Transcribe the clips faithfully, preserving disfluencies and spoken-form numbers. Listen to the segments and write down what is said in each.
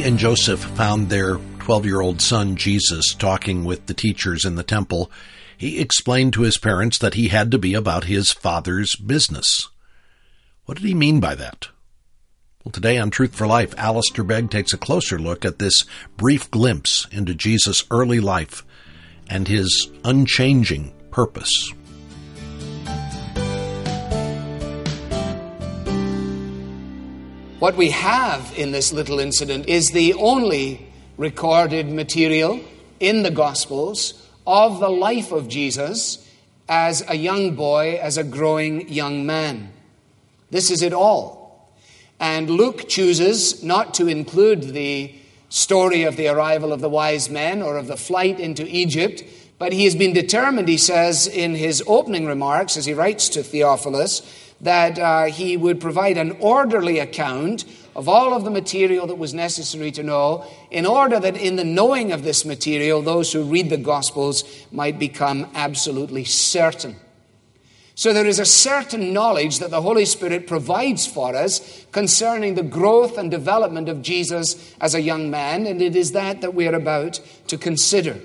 and Joseph found their twelve-year-old son Jesus talking with the teachers in the temple, he explained to his parents that he had to be about his father's business. What did he mean by that? Well, today on Truth for Life, Alistair Begg takes a closer look at this brief glimpse into Jesus' early life and his unchanging purpose. What we have in this little incident is the only recorded material in the Gospels of the life of Jesus as a young boy, as a growing young man. This is it all. And Luke chooses not to include the story of the arrival of the wise men or of the flight into Egypt, but he has been determined, he says in his opening remarks, as he writes to Theophilus, that uh, he would provide an orderly account of all of the material that was necessary to know, in order that in the knowing of this material, those who read the Gospels might become absolutely certain. So there is a certain knowledge that the Holy Spirit provides for us concerning the growth and development of Jesus as a young man, and it is that that we are about to consider.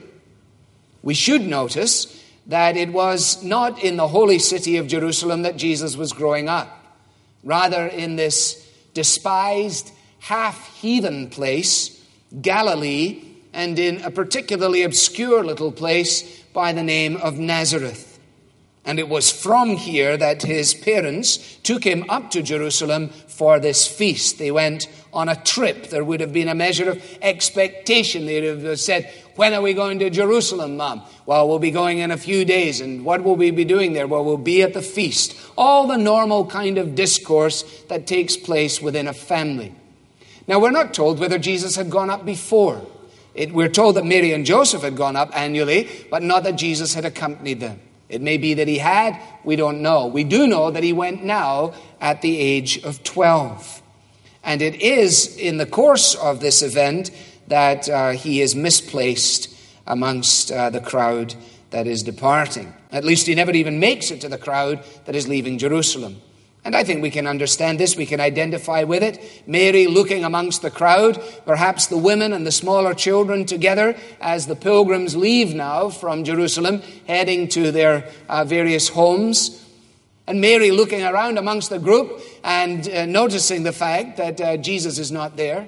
We should notice that it was not in the holy city of Jerusalem that Jesus was growing up. Rather, in this despised, half-heathen place, Galilee, and in a particularly obscure little place by the name of Nazareth. And it was from here that his parents took him up to Jerusalem for this feast. They went on a trip. There would have been a measure of expectation. They would have said, "When are we going to Jerusalem, Mom?" "Well, we'll be going in a few days." "And what will we be doing there?" "Well, we'll be at the feast." All the normal kind of discourse that takes place within a family. Now, we're not told whether Jesus had gone up before. It, we're told that Mary and Joseph had gone up annually, but not that Jesus had accompanied them. It may be that he had. We don't know. We do know that he went now at the age of twelve. And it is in the course of this event that uh, he is misplaced amongst uh, the crowd that is departing. At least he never even makes it to the crowd that is leaving Jerusalem. And I think we can understand this. We can identify with it. Mary looking amongst the crowd, perhaps the women and the smaller children together as the pilgrims leave now from Jerusalem, heading to their uh, various homes. And Mary looking around amongst the group and uh, noticing the fact that uh, Jesus is not there.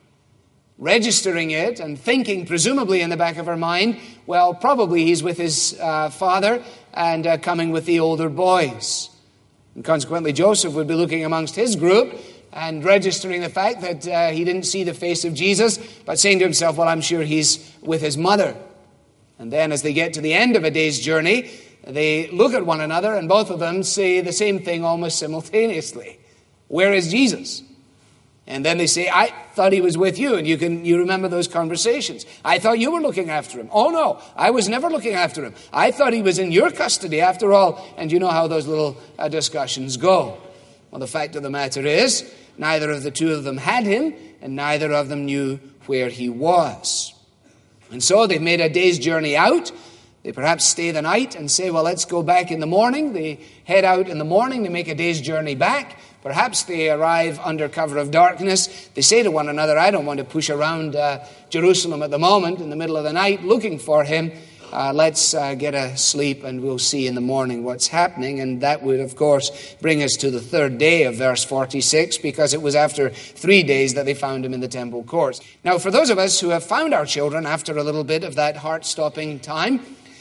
Registering it and thinking, presumably in the back of her mind, well, probably he's with his uh, father and uh, coming with the older boys. And consequently, Joseph would be looking amongst his group and registering the fact that uh, he didn't see the face of Jesus, but saying to himself, well, I'm sure he's with his mother. And then as they get to the end of a day's journey, they look at one another and both of them say the same thing almost simultaneously. "Where is Jesus?" And then they say, "I thought he was with you." And you can you remember those conversations. "I thought you were looking after him." "Oh no, I was never looking after him. I thought he was in your custody after all." And you know how those little uh, discussions go. Well, the fact of the matter is, neither of the two of them had him, and neither of them knew where he was. And so they've made a day's journey out. They perhaps stay the night and say, well, let's go back in the morning. They head out in the morning to make a day's journey back. Perhaps they arrive under cover of darkness. They say to one another, I don't want to push around uh, Jerusalem at the moment in the middle of the night looking for him. Uh, let's uh, get a sleep and we'll see in the morning what's happening. And that would, of course, bring us to the third day of verse forty-six, because it was after three days that they found him in the temple courts. Now, for those of us who have found our children after a little bit of that heart-stopping time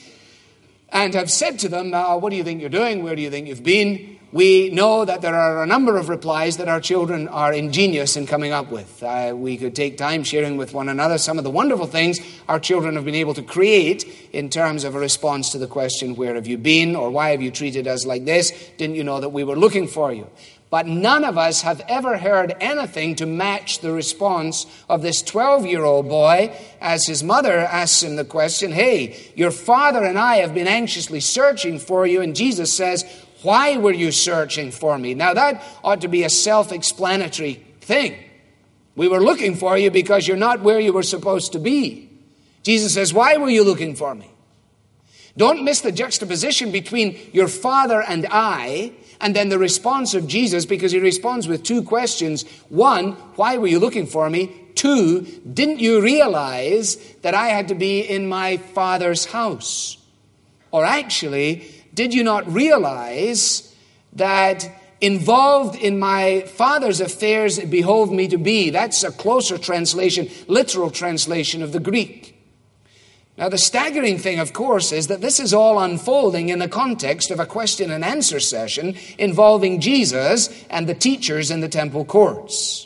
and have said to them, uh, what do you think you're doing? Where do you think you've been? We know that there are a number of replies that our children are ingenious in coming up with. Uh, we could take time sharing with one another some of the wonderful things our children have been able to create in terms of a response to the question, where have you been? Or why have you treated us like this? Didn't you know that we were looking for you? But none of us have ever heard anything to match the response of this twelve-year-old boy as his mother asks him the question, hey, your father and I have been anxiously searching for you. And Jesus says, why were you searching for me? Now that ought to be a self-explanatory thing. We were looking for you because you're not where you were supposed to be. Jesus says, why were you looking for me? Don't miss the juxtaposition between your father and I and then the response of Jesus, because he responds with two questions. One, why were you looking for me? two, didn't you realize that I had to be in my Father's house? Or actually, did you not realize that involved in my Father's affairs it behoved me to be? That's a closer translation, literal translation of the Greek. Now, the staggering thing, of course, is that this is all unfolding in the context of a question and answer session involving Jesus and the teachers in the temple courts.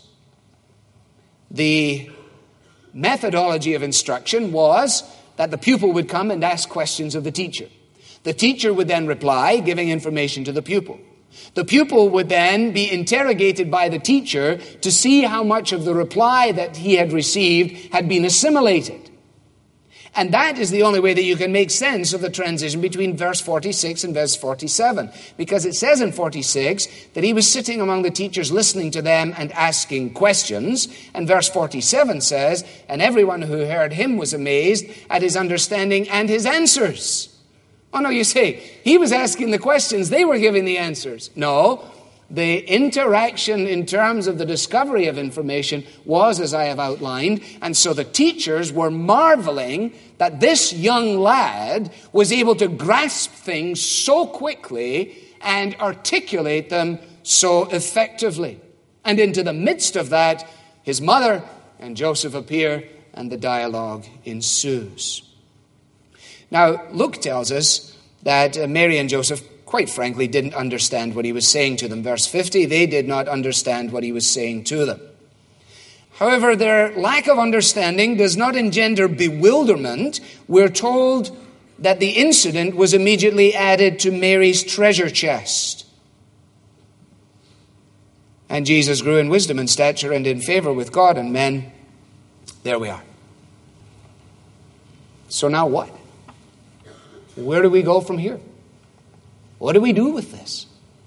The methodology of instruction was that the pupil would come and ask questions of the teacher. The teacher would then reply, giving information to the pupil. The pupil would then be interrogated by the teacher to see how much of the reply that he had received had been assimilated. And that is the only way that you can make sense of the transition between verse forty-six and verse forty-seven. Because it says in forty-six that he was sitting among the teachers listening to them and asking questions. And verse forty-seven says, and everyone who heard him was amazed at his understanding and his answers. Oh no, you say, he was asking the questions, they were giving the answers. No, the interaction in terms of the discovery of information was as I have outlined, and so the teachers were marveling that this young lad was able to grasp things so quickly and articulate them so effectively. And into the midst of that, his mother and Joseph appear, and the dialogue ensues. Now, Luke tells us that Mary and Joseph, quite frankly, didn't understand what he was saying to them. Verse fifty, they did not understand what he was saying to them. However, their lack of understanding does not engender bewilderment. We're told that the incident was immediately added to Mary's treasure chest. And Jesus grew in wisdom and stature and in favor with God and men. There we are. So now what? Where do we go from here? What do we do with this?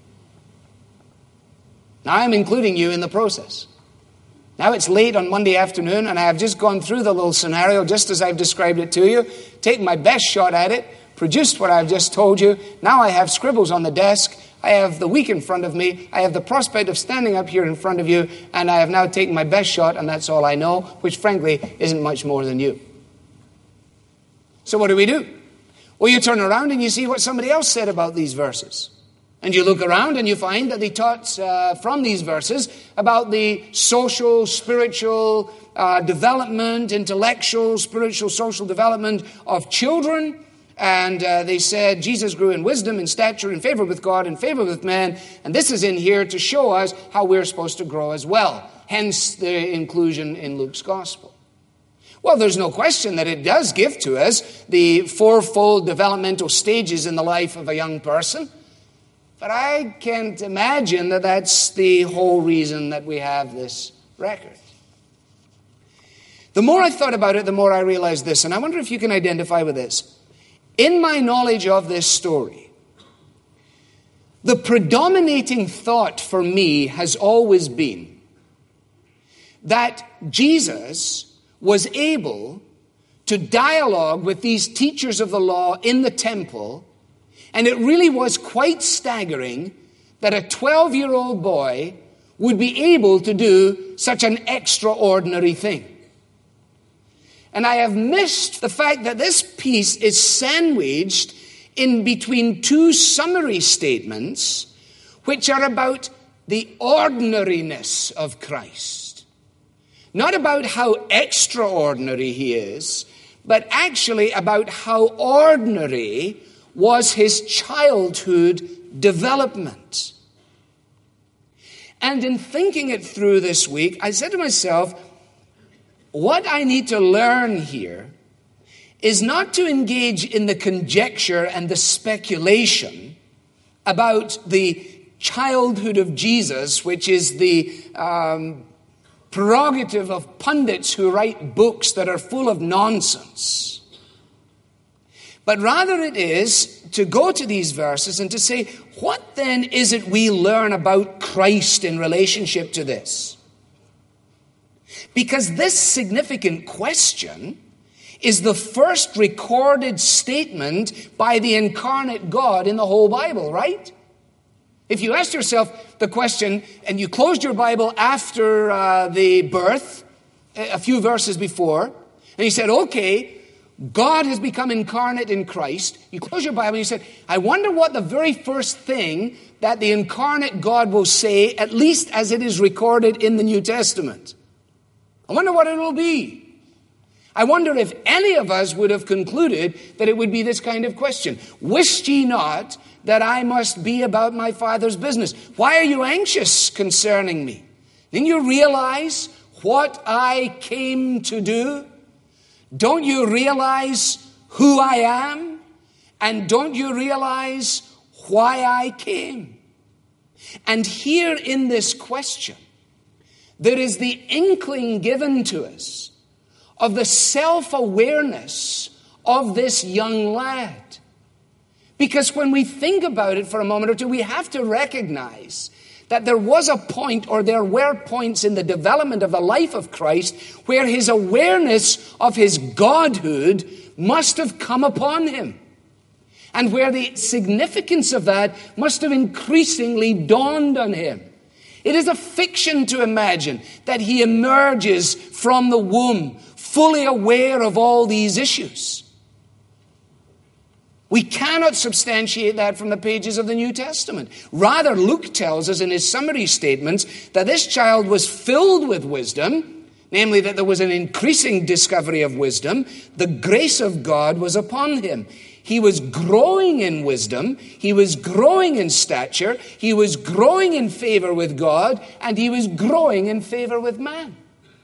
Now I'm including you in the process. Now it's late on Monday afternoon and I have just gone through the little scenario just as I've described it to you, taken my best shot at it, produced what I've just told you. Now I have scribbles on the desk. I have the week in front of me. I have the prospect of standing up here in front of you, and I have now taken my best shot, and that's all I know, which frankly isn't much more than you. So what do we do? Well, you turn around and you see what somebody else said about these verses. And you look around and you find that they taught uh, from these verses about the social, spiritual uh, development, intellectual, spiritual, social development of children. And uh, they said Jesus grew in wisdom, in stature, in favor with God, in favor with man. And this is in here to show us how we're supposed to grow as well. Hence the inclusion in Luke's gospel. Well, there's no question that it does give to us the fourfold developmental stages in the life of a young person. But I can't imagine that that's the whole reason that we have this record. The more I thought about it, the more I realized this. And I wonder if you can identify with this. In my knowledge of this story, the predominating thought for me has always been that Jesus was able to dialogue with these teachers of the law in the temple, and it really was quite staggering that a twelve-year-old boy would be able to do such an extraordinary thing. And I have missed the fact that this piece is sandwiched in between two summary statements which are about the ordinariness of Christ. Not about how extraordinary he is, but actually about how ordinary was his childhood development. And in thinking it through this week, I said to myself, what I need to learn here is not to engage in the conjecture and the speculation about the childhood of Jesus, which is the um, prerogative of pundits who write books that are full of nonsense. But rather it is to go to these verses and to say, what then is it we learn about Christ in relationship to this? Because this significant question is the first recorded statement by the incarnate God in the whole Bible, right? If you asked yourself the question and you closed your Bible after uh, the birth a few verses before, and he said, okay, God has become incarnate in Christ. You close your Bible and you said, I wonder what the very first thing that the incarnate God will say, at least as it is recorded in the New Testament. I wonder what it will be. I wonder if any of us would have concluded that it would be this kind of question. Wist ye not that I must be about my Father's business? Why are you anxious concerning me? Didn't you realize what I came to do? Don't you realize who I am? And don't you realize why I came? And here in this question, there is the inkling given to us of the self-awareness of this young lad. Because when we think about it for a moment or two, we have to recognize that there was a point, or there were points in the development of the life of Christ where his awareness of his godhood must have come upon him. And where the significance of that must have increasingly dawned on him. It is a fiction to imagine that he emerges from the womb fully aware of all these issues. We cannot substantiate that from the pages of the New Testament. Rather, Luke tells us in his summary statements that this child was filled with wisdom, namely that there was an increasing discovery of wisdom. The grace of God was upon him. He was growing in wisdom, he was growing in stature, he was growing in favor with God, and he was growing in favor with man.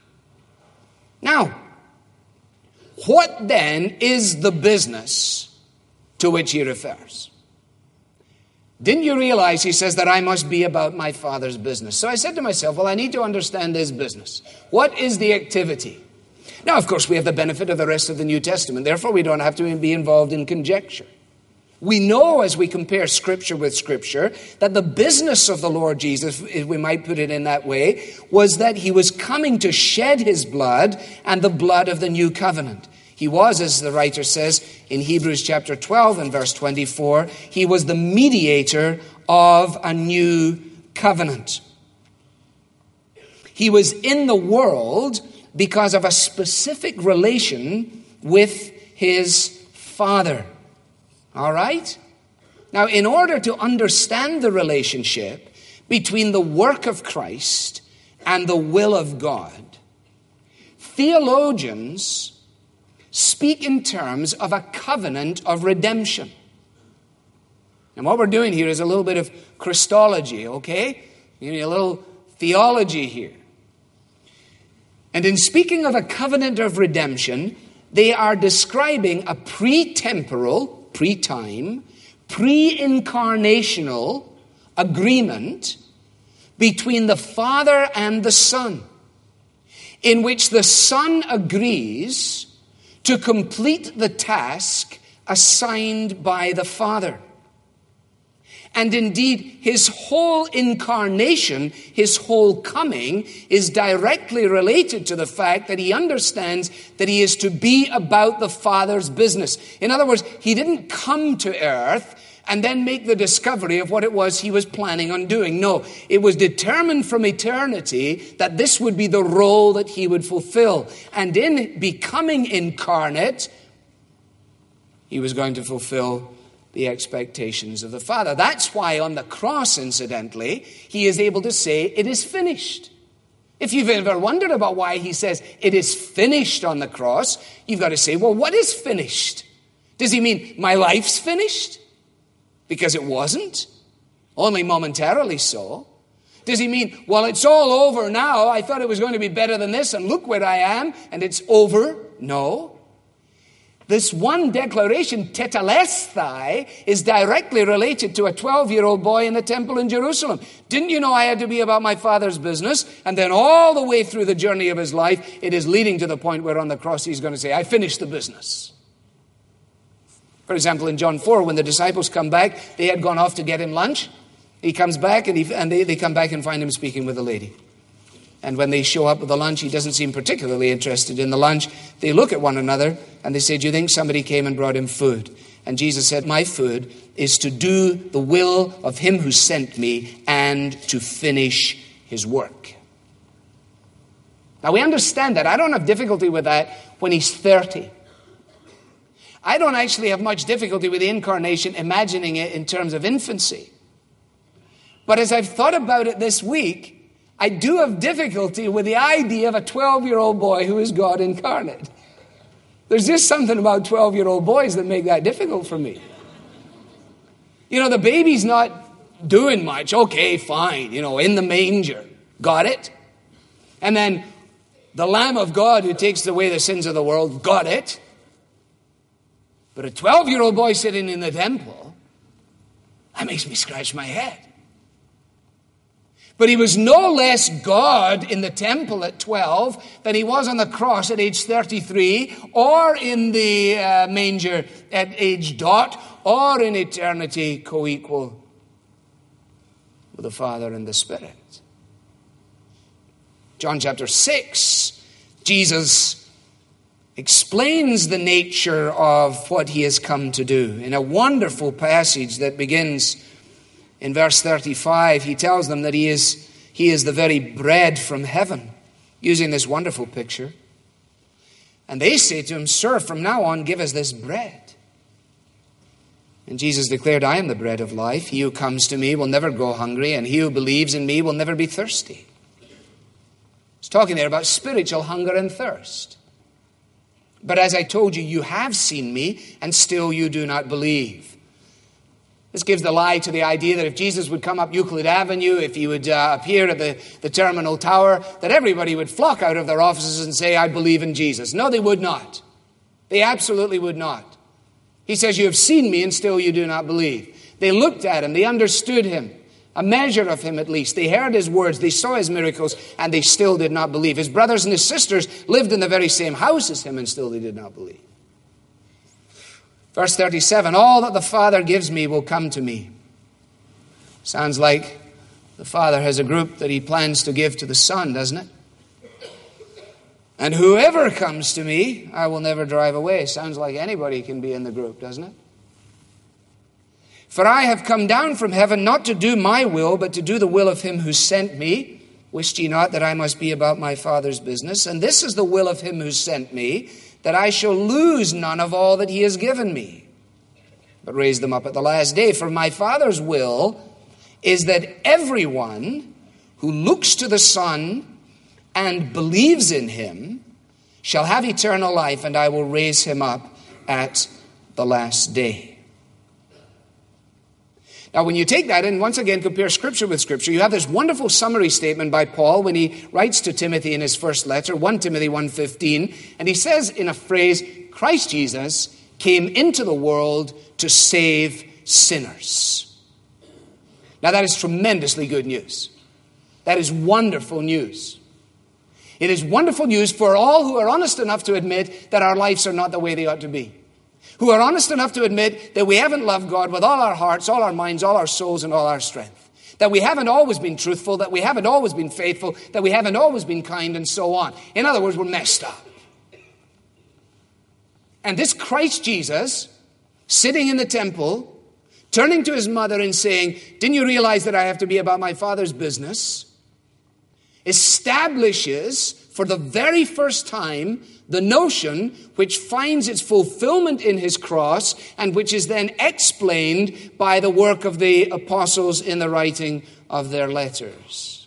Now, what then is the business to which he refers? Didn't you realize, he says, that I must be about my Father's business? So I said to myself, well, I need to understand this business. What is the activity? Now, of course, we have the benefit of the rest of the New Testament. Therefore, we don't have to be involved in conjecture. We know, as we compare Scripture with Scripture, that the business of the Lord Jesus, if we might put it in that way, was that he was coming to shed his blood and the blood of the new covenant. He was, as the writer says in Hebrews chapter twelve and verse twenty-four, he was the mediator of a new covenant. He was in the world because of a specific relation with his Father. All right? Now, in order to understand the relationship between the work of Christ and the will of God, theologians speak in terms of a covenant of redemption. And what we're doing here is a little bit of Christology, okay? You need a little theology here. And in speaking of a covenant of redemption, they are describing a pre-temporal, pre-time, pre-incarnational agreement between the Father and the Son, in which the Son agrees to complete the task assigned by the Father. And indeed, his whole incarnation, his whole coming, is directly related to the fact that he understands that he is to be about the Father's business. In other words, he didn't come to earth and then make the discovery of what it was he was planning on doing. No, it was determined from eternity that this would be the role that he would fulfill. And in becoming incarnate, he was going to fulfill the expectations of the Father. That's why on the cross, incidentally, he is able to say, it is finished. If you've ever wondered about why he says, it is finished on the cross, you've got to say, well, what is finished? Does he mean my life's finished? Because it wasn't. Only momentarily so. Does he mean, well, it's all over now. I thought it was going to be better than this, and look where I am, and it's over? No. This one declaration, tetelestai, is directly related to a twelve-year-old boy in the temple in Jerusalem. Didn't you know I had to be about my Father's business? And then all the way through the journey of his life, it is leading to the point where on the cross he's going to say, I finished the business. For example, in John four, when the disciples come back, they had gone off to get him lunch. He comes back and, he, and they, they come back and find him speaking with a lady. And when they show up with the lunch, he doesn't seem particularly interested in the lunch. They look at one another and they say, do you think somebody came and brought him food? And Jesus said, my food is to do the will of him who sent me and to finish his work. Now we understand that. I don't have difficulty with that when he's thirty. I don't actually have much difficulty with the incarnation, imagining it in terms of infancy. But as I've thought about it this week, I do have difficulty with the idea of a twelve-year-old boy who is God incarnate. There's just something about twelve-year-old boys that make that difficult for me. You know, the baby's not doing much. Okay, fine, you know, in the manger. Got it? And then the Lamb of God who takes away the sins of the world. Got it? But a twelve-year-old boy sitting in the temple, that makes me scratch my head. But he was no less God in the temple at twelve than he was on the cross at age thirty-three, or in the uh, manger at age dot, or in eternity co-equal with the Father and the Spirit. John chapter six, Jesus explains the nature of what he has come to do. In a wonderful passage that begins in verse thirty-five, he tells them that he is, he is the very bread from heaven, using this wonderful picture. And they say to him, "Sir, from now on, give us this bread." And Jesus declared, "I am the bread of life. He who comes to me will never go hungry, and he who believes in me will never be thirsty." He's talking there about spiritual hunger and thirst. "But as I told you, you have seen me, and still you do not believe." This gives the lie to the idea that if Jesus would come up Euclid Avenue, if he would uh, appear at the, the Terminal Tower, that everybody would flock out of their offices and say, "I believe in Jesus." No, they would not. They absolutely would not. He says, "You have seen me, and still you do not believe." They looked at him. They understood him. A measure of him at least. They heard his words. They saw his miracles, and they still did not believe. His brothers and his sisters lived in the very same house as him, and still they did not believe. Verse thirty-seven, "All that the Father gives me will come to me." Sounds like the Father has a group that he plans to give to the Son, doesn't it? "And whoever comes to me, I will never drive away." Sounds like anybody can be in the group, doesn't it? "For I have come down from heaven not to do my will, but to do the will of him who sent me. Wished ye not that I must be about my Father's business? And this is the will of him who sent me, that I shall lose none of all that he has given me, but raise them up at the last day. For my Father's will is that everyone who looks to the Son and believes in him shall have eternal life, and I will raise him up at the last day." Now, when you take that and once again compare Scripture with Scripture, you have this wonderful summary statement by Paul when he writes to Timothy in his first letter, First Timothy one fifteen, and he says in a phrase, "Christ Jesus came into the world to save sinners." Now, that is tremendously good news. That is wonderful news. It is wonderful news for all who are honest enough to admit that our lives are not the way they ought to be. Who are honest enough to admit that we haven't loved God with all our hearts, all our minds, all our souls, and all our strength. That we haven't always been truthful, that we haven't always been faithful, that we haven't always been kind, and so on. In other words, we're messed up. And this Christ Jesus, sitting in the temple, turning to his mother and saying, "Didn't you realize that I have to be about my Father's business?" establishes for the very first time the notion which finds its fulfillment in his cross and which is then explained by the work of the apostles in the writing of their letters.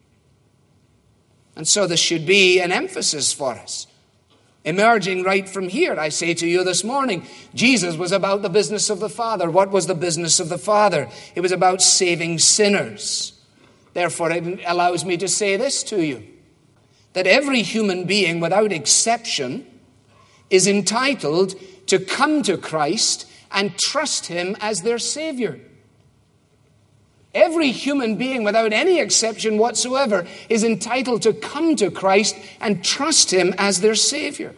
And so this should be an emphasis for us. Emerging right from here, I say to you this morning, Jesus was about the business of the Father. What was the business of the Father? It was about saving sinners. Therefore, it allows me to say this to you, that every human being, without exception, is entitled to come to Christ and trust him as their Savior. Every human being, without any exception whatsoever, is entitled to come to Christ and trust him as their Savior.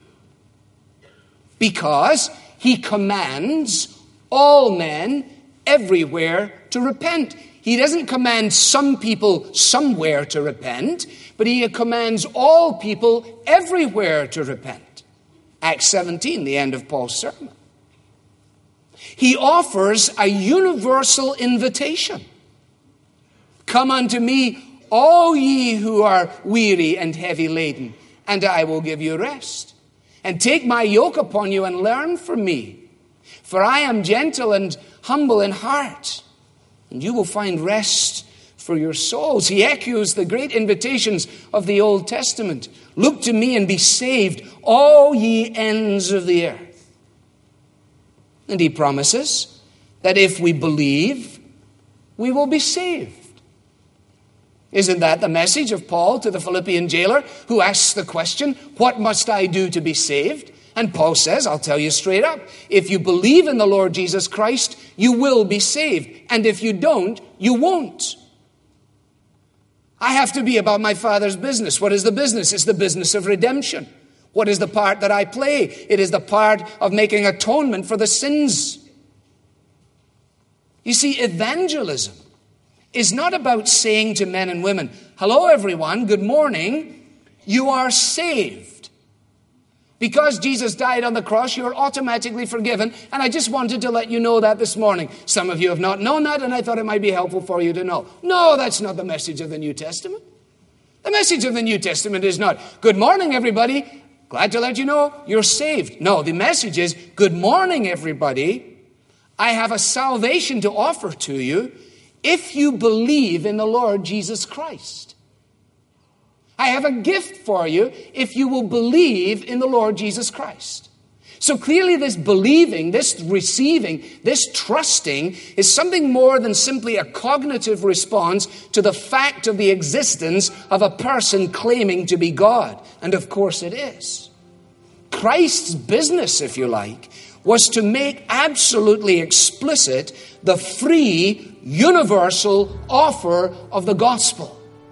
Because he commands all men everywhere to repent. He doesn't command some people somewhere to repent, but he commands all people everywhere to repent. Acts seventeen, the end of Paul's sermon. He offers a universal invitation. Come unto me, all ye who are weary and heavy laden, and I will give you rest. And take my yoke upon you and learn from me. For I am gentle and humble in heart, and you will find rest for your souls. He echoes the great invitations of the Old Testament. Look to me and be saved, all ye ends of the earth. And he promises that if we believe, we will be saved. Isn't that the message of Paul to the Philippian jailer who asks the question, what must I do to be saved? And Paul says, I'll tell you straight up, if you believe in the Lord Jesus Christ, you will be saved. And if you don't, you won't. I have to be about my Father's business. What is the business? It's the business of redemption. What is the part that I play? It is the part of making atonement for the sins. You see, evangelism is not about saying to men and women, hello everyone, good morning, you are saved. Because Jesus died on the cross, you're automatically forgiven. And I just wanted to let you know that this morning. Some of you have not known that, and I thought it might be helpful for you to know. No, that's not the message of the New Testament. The message of the New Testament is not, good morning, everybody. Glad to let you know you're saved. No, the message is, good morning, everybody. I have a salvation to offer to you if you believe in the Lord Jesus Christ. I have a gift for you if you will believe in the Lord Jesus Christ. So clearly this believing, this receiving, this trusting is something more than simply a cognitive response to the fact of the existence of a person claiming to be God. And of course it is. Christ's business, if you like, was to make absolutely explicit the free, universal offer of the gospel.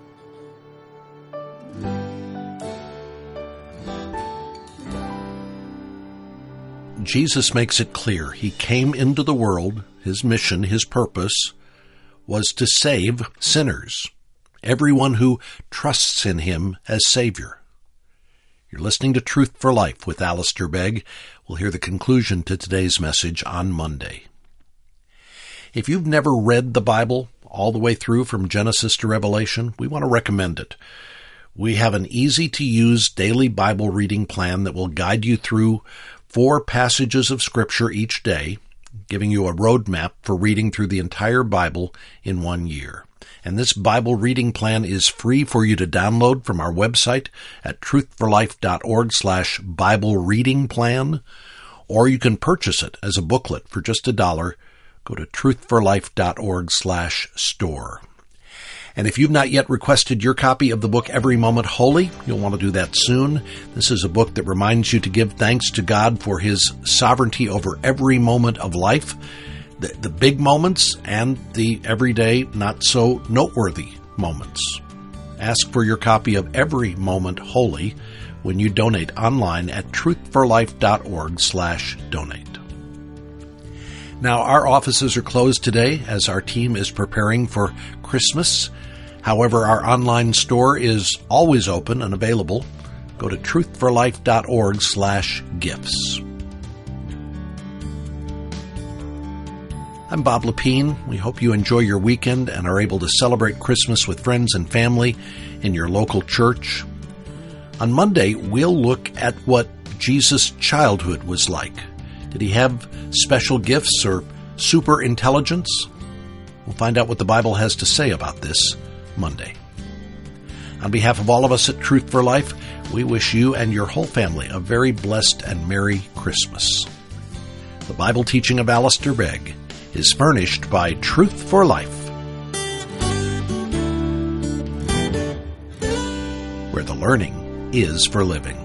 Jesus makes it clear he came into the world, his mission, his purpose, was to save sinners, everyone who trusts in him as Savior. You're listening to Truth for Life with Alistair Begg. We'll hear the conclusion to today's message on Monday. If you've never read the Bible all the way through from Genesis to Revelation, we want to recommend it. We have an easy-to-use daily Bible reading plan that will guide you through four passages of Scripture each day, giving you a roadmap for reading through the entire Bible in one year. And this Bible reading plan is free for you to download from our website at truthforlife.org slash Bible reading plan, or you can purchase it as a booklet for just a dollar. Go to truthforlife.org slash store. And if you've not yet requested your copy of the book Every Moment Holy, you'll want to do that soon. This is a book that reminds you to give thanks to God for his sovereignty over every moment of life, the, the big moments and the everyday, not so noteworthy moments. Ask for your copy of Every Moment Holy when you donate online at truthforlife.org slash donate. Now, our offices are closed today as our team is preparing for Christmas. However, our online store is always open and available. Go to truthforlife.org slash gifts. I'm Bob Lepine. We hope you enjoy your weekend and are able to celebrate Christmas with friends and family in your local church. On Monday, we'll look at what Jesus' childhood was like. Did he have special gifts or super intelligence? We'll find out what the Bible has to say about this Monday. On behalf of all of us at Truth for Life, we wish you and your whole family a very blessed and Merry Christmas. The Bible teaching of Alistair Begg is furnished by Truth for Life, where the learning is for living.